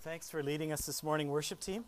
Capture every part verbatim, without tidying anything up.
Thanks for leading us this morning, worship team.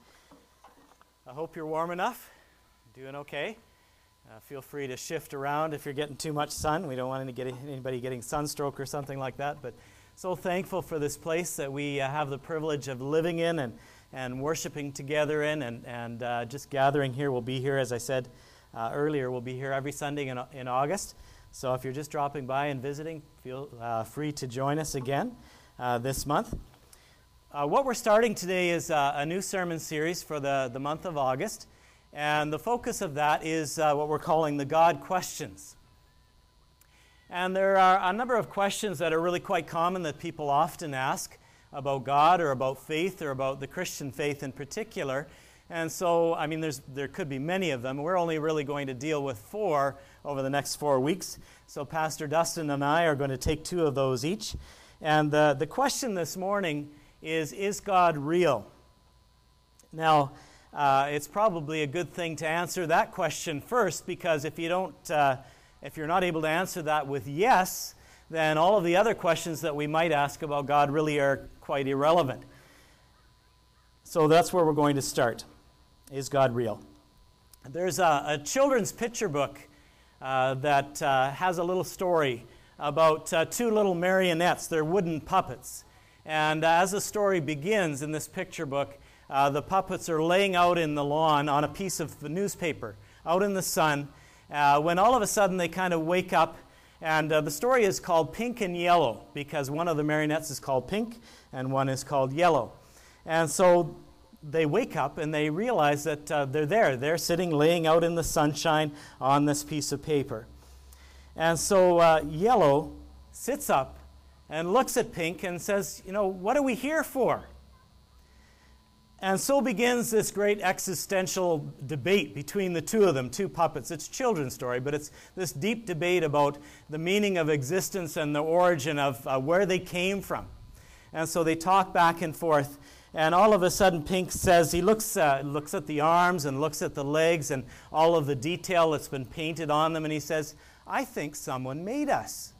I hope you're warm enough. Doing okay. Uh, feel free to shift around if you're getting too much sun. We don't want any get, anybody getting sunstroke or something like that. But so thankful for this place that we uh, have the privilege of living in and, and worshiping together in and, and uh, just gathering here. We'll be here, as I said uh, earlier, we'll be here every Sunday in, in August. So if you're just dropping by and visiting, feel uh, free to join us again uh, this month. Uh, what we're starting today is uh, a new sermon series for the, the month of August, and the focus of that is uh, what we're calling the God questions. And there are a number of questions that are really quite common that people often ask about God or about faith or about the Christian faith in particular. And so, I mean, there's there could be many of them. We're only really going to deal with four over the next four weeks. So Pastor Dustin and I are going to take two of those each. And the, the question this morning is, is God real? Now, uh, it's probably a good thing to answer that question first, because if you don't, uh, if you're not able to answer that with yes, then all of the other questions that we might ask about God really are quite irrelevant. So that's where we're going to start. Is God real? There's a, a children's picture book uh, that uh, has a little story about uh, two little marionettes. They're wooden puppets. And as the story begins in this picture book, uh, the puppets are laying out in the lawn on a piece of newspaper, out in the sun, uh, when all of a sudden they kind of wake up. And uh, the story is called Pink and Yellow, because one of the marionettes is called Pink and one is called Yellow. And so they wake up and they realize that uh, they're there. They're sitting, laying out in the sunshine on this piece of paper. And so uh, Yellow sits up and looks at Pink and says, you know, what are we here for? And so begins this great existential debate between the two of them, two puppets. It's a children's story, but it's this deep debate about the meaning of existence and the origin of uh, where they came from. And so they talk back and forth. And all of a sudden, Pink says, he looks, uh, looks at the arms and looks at the legs and all of the detail that's been painted on them, and he says, I think someone made us.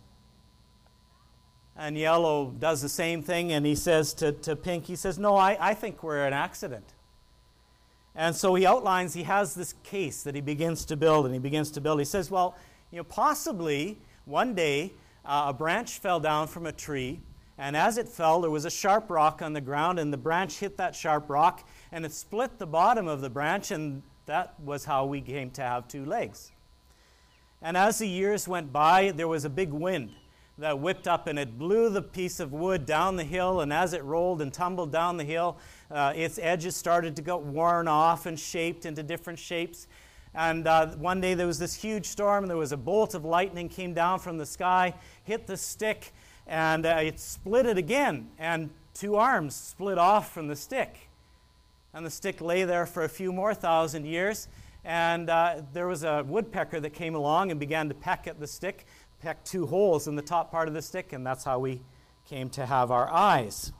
And Yellow does the same thing, and he says to, to Pink, he says, no, I, I think we're an accident. And so he outlines, he has this case that he begins to build, and he begins to build. He says, well, you know, possibly one day uh, a branch fell down from a tree, and as it fell, there was a sharp rock on the ground, and the branch hit that sharp rock, and it split the bottom of the branch, and that was how we came to have two legs. And as the years went by, there was a big wind that whipped up, and it blew the piece of wood down the hill, and as it rolled and tumbled down the hill, uh, its edges started to get worn off and shaped into different shapes. And uh, one day there was this huge storm, and there was a bolt of lightning came down from the sky, hit the stick, and uh, it split it again, and two arms split off from the stick. And the stick lay there for a few more thousand years, and uh, there was a woodpecker that came along and began to peck at the stick, pecked two holes in the top part of the stick, and that's how we came to have our eyes.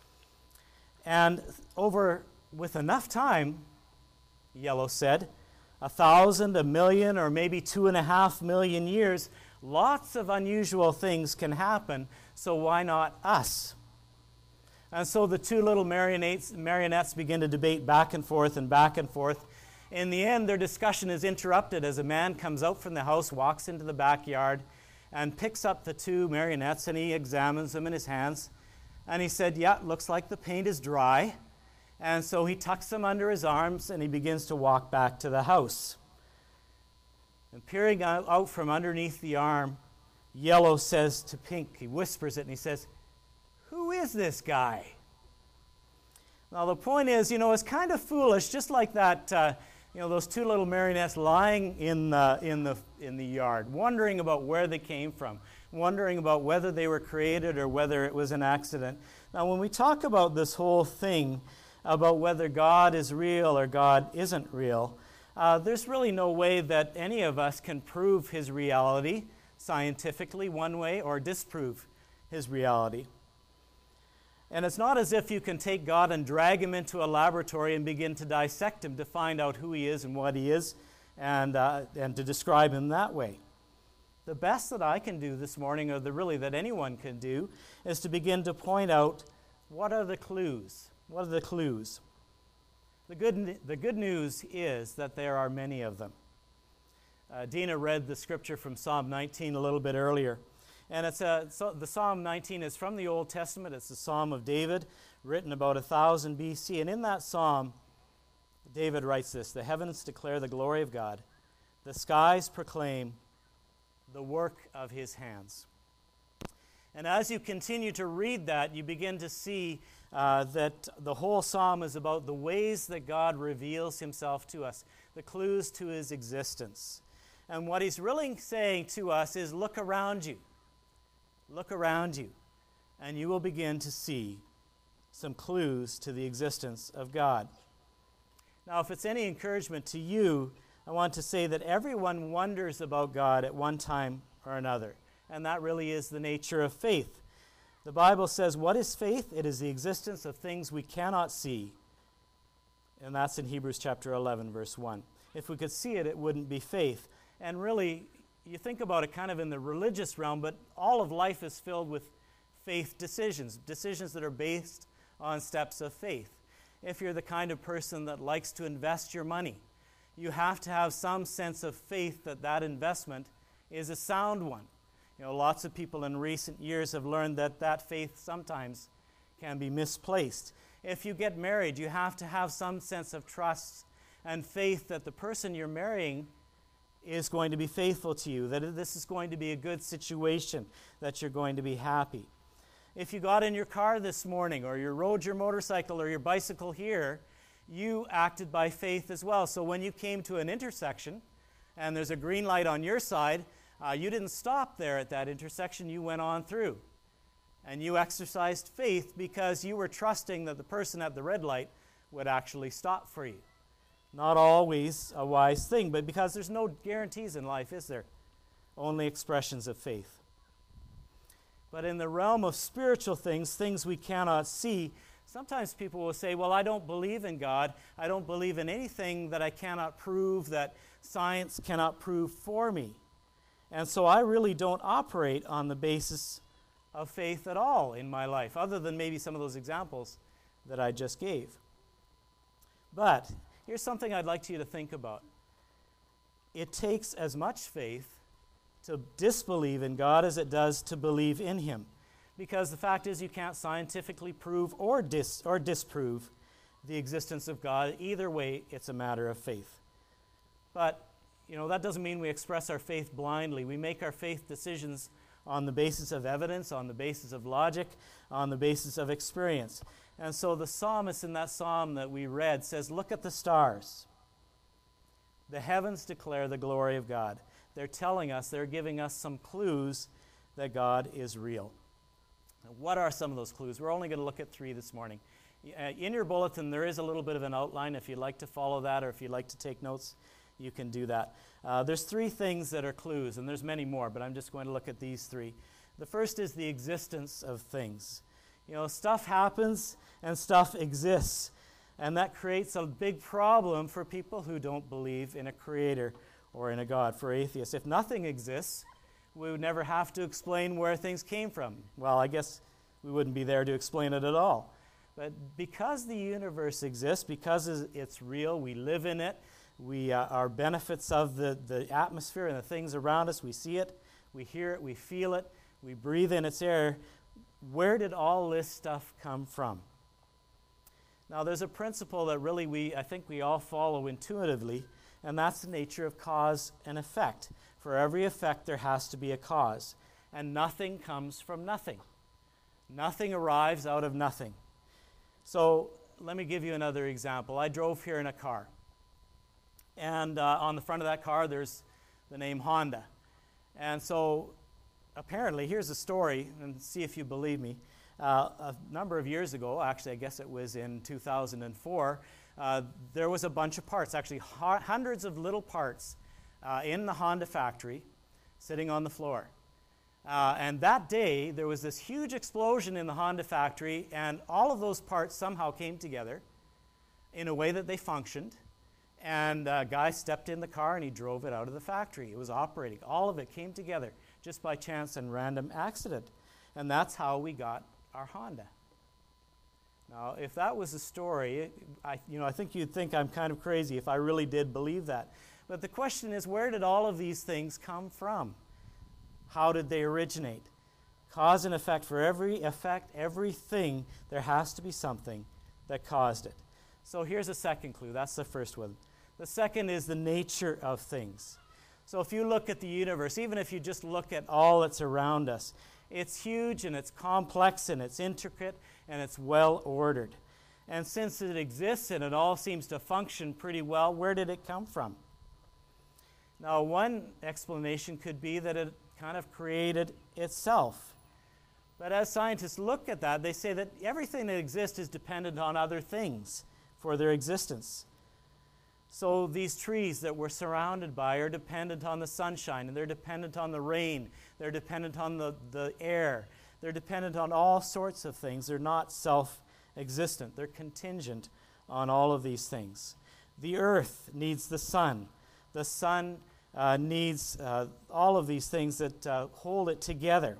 And over, with enough time, Yellow said, a thousand, a million, or maybe two and a half million years, lots of unusual things can happen, so why not us? And so the two little marionettes, marionettes begin to debate back and forth and back and forth. In the end, their discussion is interrupted as a man comes out from the house, walks into the backyard, and picks up the two marionettes, and he examines them in his hands. And he said, yeah, looks like the paint is dry. And so he tucks them under his arms, and he begins to walk back to the house. And peering out from underneath the arm, Yellow says to Pink, he whispers it, and he says, who is this guy? Now the point is, you know, it's kind of foolish, just like that, uh, you know, those two little marionettes lying in the, in the, in the yard, wondering about where they came from, wondering about whether they were created or whether it was an accident. Now when we talk about this whole thing about whether God is real or God isn't real, uh, there's really no way that any of us can prove his reality scientifically one way or disprove his reality. And it's not as if you can take God and drag him into a laboratory and begin to dissect him to find out who he is and what he is and, uh, and to describe him that way. The best that I can do this morning, or the really that anyone can do, is to begin to point out what are the clues What are the clues? The good, the good news is that there are many of them. Uh, Dina read the scripture from Psalm nineteen a little bit earlier. And it's a, so the Psalm nineteen is from the Old Testament. It's the Psalm of David, written about one thousand B C. And in that psalm, David writes this: "The heavens declare the glory of God. The skies proclaim the work of his hands." And as you continue to read that, you begin to see uh, that the whole psalm is about the ways that God reveals himself to us, the clues to his existence. And what he's really saying to us is, look around you. Look around you, and you will begin to see some clues to the existence of God. Now, if it's any encouragement to you, I want to say that everyone wonders about God at one time or another, and that really is the nature of faith. The Bible says, what is faith? It is the existence of things we cannot see, and that's in Hebrews chapter eleven, verse one. If we could see it, it wouldn't be faith. And really, you think about it kind of in the religious realm, but all of life is filled with faith decisions, decisions that are based on steps of faith. If you're the kind of person that likes to invest your money, you have to have some sense of faith that that investment is a sound one. You know, lots of people in recent years have learned that that faith sometimes can be misplaced. If you get married, you have to have some sense of trust and faith that the person you're marrying is going to be faithful to you, that this is going to be a good situation, that you're going to be happy. If you got in your car this morning, or you rode your motorcycle or your bicycle here, you acted by faith as well. So when you came to an intersection and there's a green light on your side, uh, you didn't stop there at that intersection, you went on through. And you exercised faith because you were trusting that the person at the red light would actually stop for you. Not always a wise thing, but because there's no guarantees in life, is there? Only expressions of faith. But in the realm of spiritual things, things we cannot see, sometimes people will say, well, I don't believe in God. I don't believe in anything that I cannot prove, that science cannot prove for me. And so I really don't operate on the basis of faith at all in my life, other than maybe some of those examples that I just gave. But here's something I'd like you to think about. It takes as much faith to disbelieve in God as it does to believe in him. Because the fact is, you can't scientifically prove or dis or disprove the existence of God. Either way, it's a matter of faith. But, you know, that doesn't mean we express our faith blindly. We make our faith decisions on the basis of evidence, on the basis of logic, on the basis of experience. And so the psalmist in that psalm that we read says, look at the stars. The heavens declare the glory of God. They're telling us, they're giving us some clues that God is real. Now, what are some of those clues? We're only going to look at three this morning. Uh, in your bulletin, there is a little bit of an outline. If you'd like to follow that, or if you'd like to take notes, you can do that. Uh, there's three things that are clues, and there's many more, but I'm just going to look at these three. The first is the existence of things. You know, stuff happens and stuff exists, and that creates a big problem for people who don't believe in a creator or in a God. For atheists, if nothing exists, we would never have to explain where things came from. Well, I guess we wouldn't be there to explain it at all. But because the universe exists, because it's real, we live in it, we uh, are benefits of the, the atmosphere and the things around us, we see it, we hear it, we feel it, we breathe in its air. Where did all this stuff come from? Now, there's a principle that really we, I think we all follow intuitively, and that's the nature of cause and effect. For every effect, there has to be a cause. And nothing comes from nothing. Nothing arrives out of nothing. So let me give you another example. I drove here in a car. And uh, on the front of that car, there's the name Honda. And so apparently, here's a story, and see if you believe me. Uh, a number of years ago, actually I guess it was in two thousand four, uh, there was a bunch of parts, actually hu- hundreds of little parts uh, in the Honda factory sitting on the floor. Uh, and that day, there was this huge explosion in the Honda factory, and all of those parts somehow came together in a way that they functioned. And a guy stepped in the car and he drove it out of the factory. It was operating. All of it came together just by chance and random accident. And that's how we got our Honda. Now, if that was a story, it, I, you know, I think you'd think I'm kind of crazy if I really did believe that. But the question is, where did all of these things come from? How did they originate? Cause and effect. For every effect, everything, there has to be something that caused it. So here's a second clue. That's the first one. The second is the nature of things. So if you look at the universe, even if you just look at all that's around us, it's huge and it's complex and it's intricate and it's well ordered. And since it exists and it all seems to function pretty well, where did it come from? Now, one explanation could be that it kind of created itself. But as scientists look at that, they say that everything that exists is dependent on other things for their existence. So these trees that we're surrounded by are dependent on the sunshine, and they're dependent on the rain. They're dependent on the, the air. They're dependent on all sorts of things. They're not self-existent. They're contingent on all of these things. The earth needs the sun. The sun uh, needs uh, all of these things that uh, hold it together.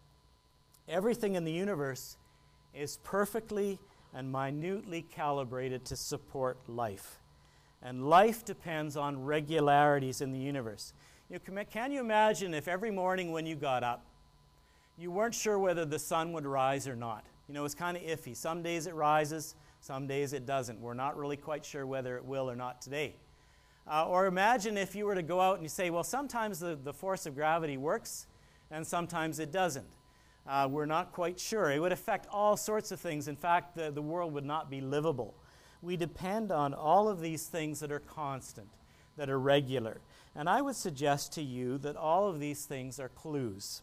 Everything in the universe is perfectly and minutely calibrated to support life. And life depends on regularities in the universe. You can, can you imagine if every morning when you got up, you weren't sure whether the sun would rise or not? You know, it's kind of iffy. Some days it rises, some days it doesn't. We're not really quite sure whether it will or not today. Uh, or imagine if you were to go out and you say, well, sometimes the, the force of gravity works and sometimes it doesn't. Uh, we're not quite sure. It would affect all sorts of things. In fact, the, the world would not be livable. We depend on all of these things that are constant, that are regular. And I would suggest to you that all of these things are clues.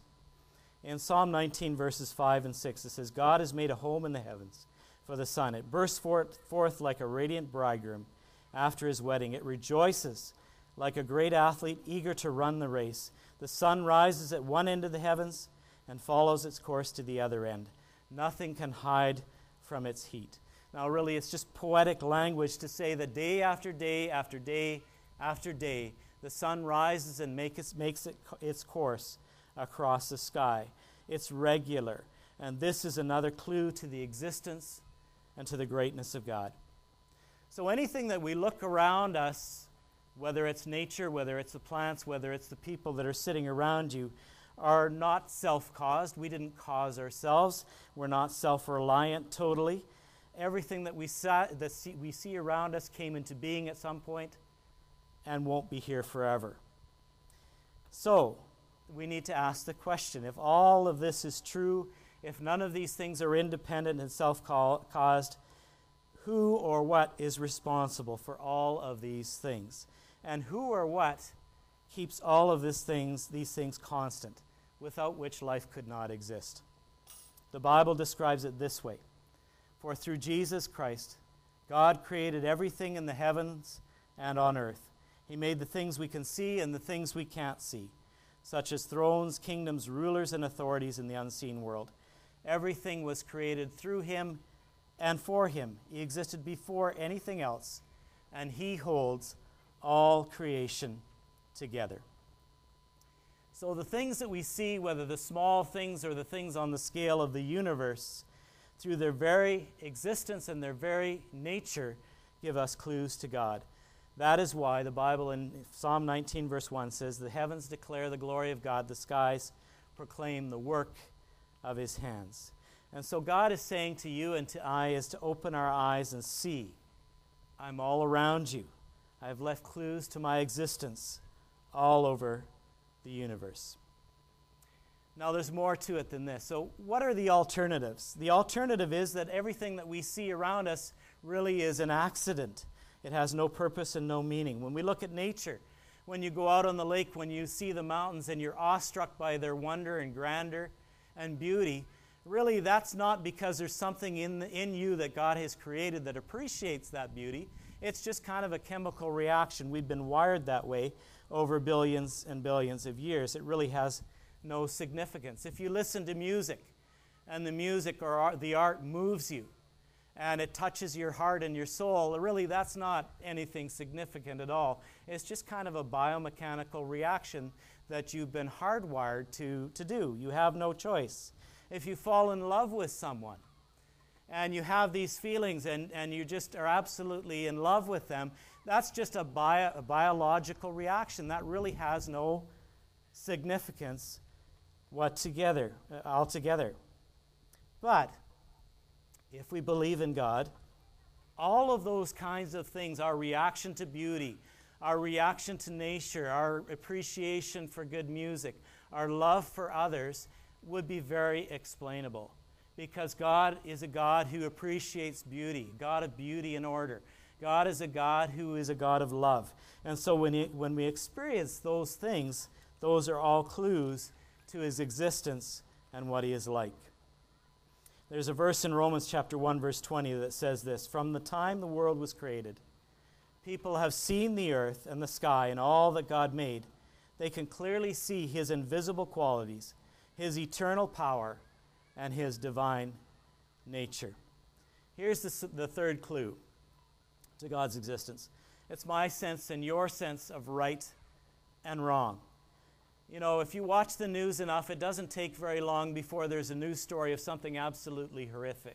In Psalm nineteen, verses five and six, it says, God has made a home in the heavens for the sun. It bursts forth, forth like a radiant bridegroom after his wedding. It rejoices like a great athlete eager to run the race. The sun rises at one end of the heavens and follows its course to the other end. Nothing can hide from its heat. Now, really, it's just poetic language to say that day after day after day after day, the sun rises and make its, makes it, its course across the sky. It's regular. And this is another clue to the existence and to the greatness of God. So anything that we look around us, whether it's nature, whether it's the plants, whether it's the people that are sitting around you, are not self-caused. We didn't cause ourselves. We're not self-reliant totally. Everything that we, sa- that see, we see around us came into being at some point and won't be here forever. So, we need to ask the question, if all of this is true, if none of these things are independent and self-caused, who or what is responsible for all of these things? And who or what keeps all of these things, these things constant, without which life could not exist? The Bible describes it this way. For through Jesus Christ, God created everything in the heavens and on earth. He made the things we can see and the things we can't see, such as thrones, kingdoms, rulers, and authorities in the unseen world. Everything was created through him and for him. He existed before anything else, and he holds all creation together. So the things that we see, whether the small things or the things on the scale of the universe, through their very existence and their very nature, give us clues to God. That is why the Bible in Psalm nineteen, verse one says, the heavens declare the glory of God, the skies proclaim the work of his hands. And so God is saying to you and to I is to open our eyes and see, I'm all around you. I have left clues to my existence all over the universe. Now, there's more to it than this. So what are the alternatives? The alternative is that everything that we see around us really is an accident. It has no purpose and no meaning. When we look at nature, when you go out on the lake, when you see the mountains and you're awestruck by their wonder and grandeur and beauty, really that's not because there's something in, the, in you that God has created that appreciates that beauty. It's just kind of a chemical reaction. We've been wired that way over billions and billions of years. It really has no significance. If you listen to music and the music or art, the art moves you and it touches your heart and your soul, really that's not anything significant at all. It's just kind of a biomechanical reaction that you've been hardwired to, to do. You have no choice. If you fall in love with someone and you have these feelings and, and you just are absolutely in love with them, that's just a, bio, a biological reaction. That really has no significance what together, uh, altogether. But if we believe in God, all of those kinds of things, our reaction to beauty, our reaction to nature, our appreciation for good music, our love for others, would be very explainable. Because God is a God who appreciates beauty, God of beauty and order. God is a God who is a God of love. And so when, he, when we experience those things, those are all clues to his existence and what he is like. There's a verse in Romans chapter one, verse twenty that says this: "From the time the world was created, people have seen the earth and the sky and all that God made. They can clearly see his invisible qualities, his eternal power, and his divine nature." Here's the, the third clue to God's existence. It's my sense and your sense of right and wrong. You know, if you watch the news enough, it doesn't take very long before there's a news story of something absolutely horrific.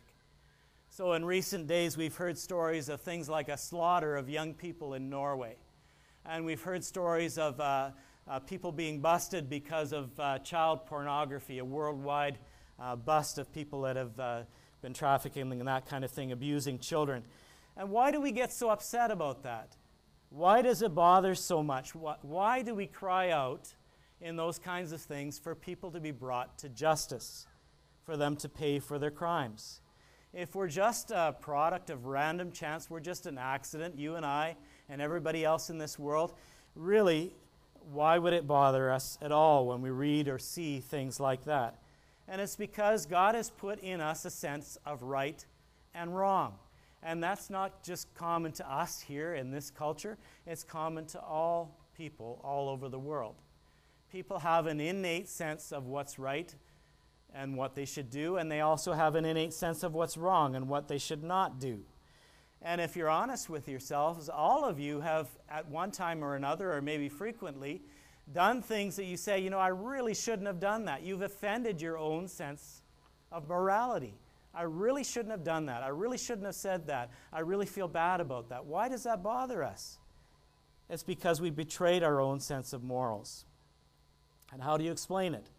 So in recent days, we've heard stories of things like a slaughter of young people in Norway. And we've heard stories of uh, uh, people being busted because of uh, child pornography, a worldwide uh, bust of people that have uh, been trafficking and that kind of thing, abusing children. And why do we get so upset about that? Why does it bother so much? Why, why do we cry out in those kinds of things for people to be brought to justice, for them to pay for their crimes? If we're just a product of random chance, we're just an accident, you and I and everybody else in this world, really, why would it bother us at all when we read or see things like that? And it's because God has put in us a sense of right and wrong. And that's not just common to us here in this culture, it's common to all people all over the world. People have an innate sense of what's right and what they should do, and they also have an innate sense of what's wrong and what they should not do. And if you're honest with yourselves, all of you have at one time or another, or maybe frequently, done things that you say, you know, I really shouldn't have done that. You've offended your own sense of morality. I really shouldn't have done that. I really shouldn't have said that. I really feel bad about that. Why does that bother us? It's because we betrayed our own sense of morals. And how do you explain it?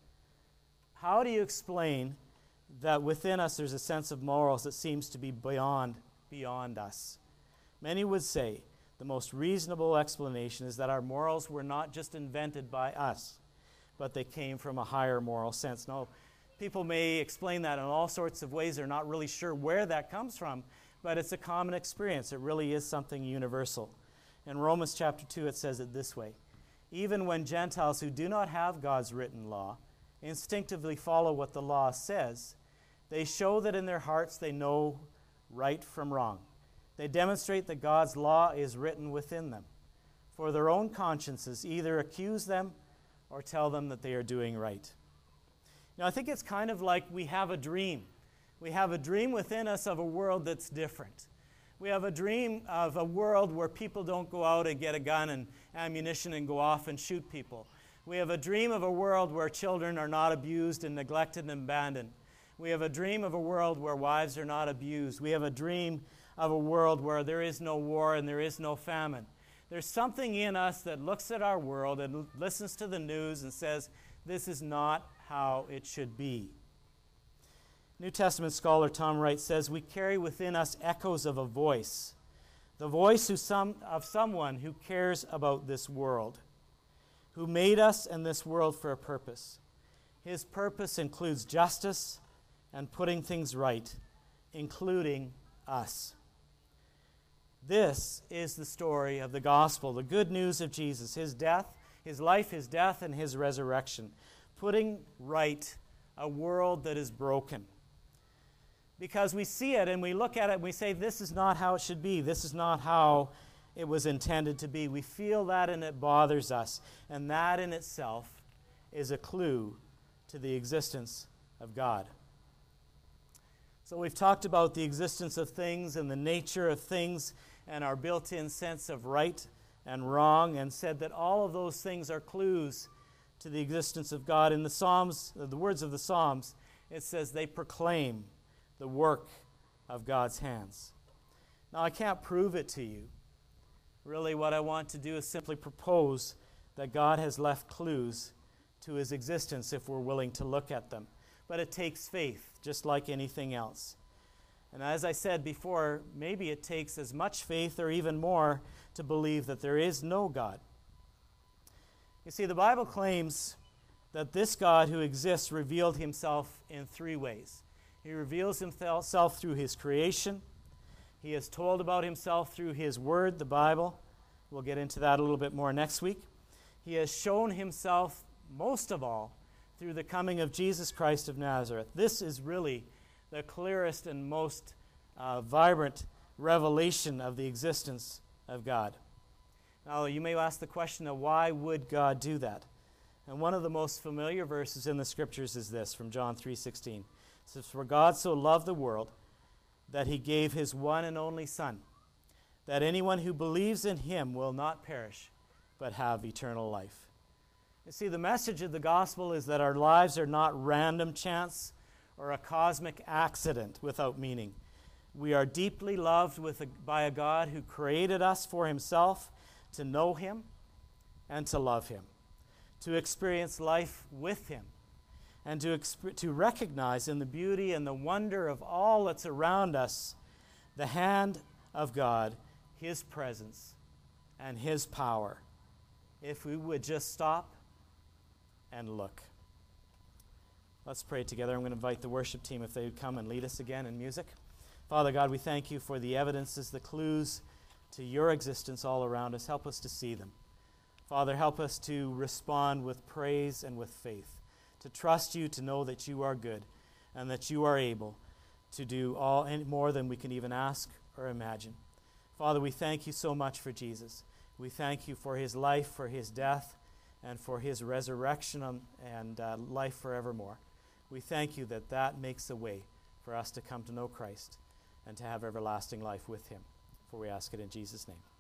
How do you explain that within us there's a sense of morals that seems to be beyond, beyond us? Many would say the most reasonable explanation is that our morals were not just invented by us, but they came from a higher moral sense. Now, people may explain that in all sorts of ways. They're not really sure where that comes from, but it's a common experience. It really is something universal. In Romans chapter two, it says it this way: "Even when Gentiles who do not have God's written law instinctively follow what the law says, they show that in their hearts they know right from wrong. They demonstrate that God's law is written within them. For their own consciences either accuse them or tell them that they are doing right." Now, I think it's kind of like we have a dream. We have a dream within us of a world that's different. We have a dream of a world where people don't go out and get a gun and ammunition and go off and shoot people. We have a dream of a world where children are not abused and neglected and abandoned. We have a dream of a world where wives are not abused. We have a dream of a world where there is no war and there is no famine. There's something in us that looks at our world and listens to the news and says, this is not how it should be. New Testament scholar Tom Wright says, "We carry within us echoes of a voice, the voice who some, of someone who cares about this world, who made us and this world for a purpose. His purpose includes justice and putting things right, including us." This is the story of the gospel, the good news of Jesus, his death, his life, his death, and his resurrection, putting right a world that is broken. Because we see it and we look at it and we say, this is not how it should be. This is not how it was intended to be. We feel that and it bothers us. And that in itself is a clue to the existence of God. So we've talked about the existence of things and the nature of things and our built-in sense of right and wrong, and said that all of those things are clues to the existence of God. In the Psalms, the words of the Psalms, it says they proclaim the work of God's hands. Now, I can't prove it to you. Really, what I want to do is simply propose that God has left clues to his existence if we're willing to look at them. But it takes faith, just like anything else. And as I said before, maybe it takes as much faith or even more to believe that there is no God. You see, the Bible claims that this God who exists revealed himself in three ways. He reveals himself through his creation. He has told about himself through his word, the Bible. We'll get into that a little bit more next week. He has shown himself, most of all, through the coming of Jesus Christ of Nazareth. This is really the clearest and most uh, vibrant revelation of the existence of God. Now, you may ask the question of why would God do that? And one of the most familiar verses in the Scriptures is this, from John three sixteen. It says, "For God so loved the world that he gave his one and only Son, that anyone who believes in him will not perish, but have eternal life." You see, the message of the gospel is that our lives are not random chance or a cosmic accident without meaning. We are deeply loved with a, by a God who created us for himself, to know him and to love him, to experience life with him, and to, exp- to recognize in the beauty and the wonder of all that's around us the hand of God, his presence, and his power, if we would just stop and look. Let's pray together. I'm going to invite the worship team if they would come and lead us again in music. Father God, we thank you for the evidences, the clues to your existence all around us. Help us to see them. Father, help us to respond with praise and with faith, to trust you, to know that you are good and that you are able to do all and more than we can even ask or imagine. Father, we thank you so much for Jesus. We thank you for his life, for his death, and for his resurrection and uh, life forevermore. We thank you that that makes a way for us to come to know Christ and to have everlasting life with him. For we ask it in Jesus' name.